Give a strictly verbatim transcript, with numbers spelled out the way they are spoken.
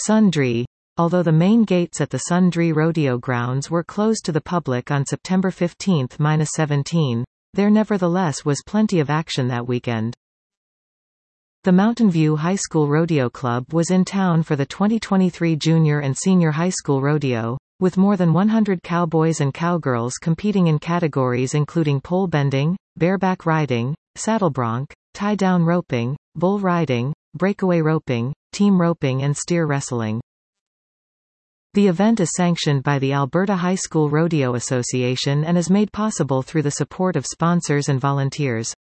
Sundre. Although the main gates at the Sundre Rodeo Grounds were closed to the public on September fifteenth to seventeenth, there nevertheless was plenty of action that weekend. The Mountain View High School Rodeo Club was in town for the twenty twenty-three Junior and Senior High School Rodeo, with more than one hundred cowboys and cowgirls competing in categories including pole bending, bareback riding, saddlebronc, tie-down roping, bull riding, breakaway roping, team roping and steer wrestling. The event is sanctioned by the Alberta High School Rodeo Association and is made possible through the support of sponsors and volunteers.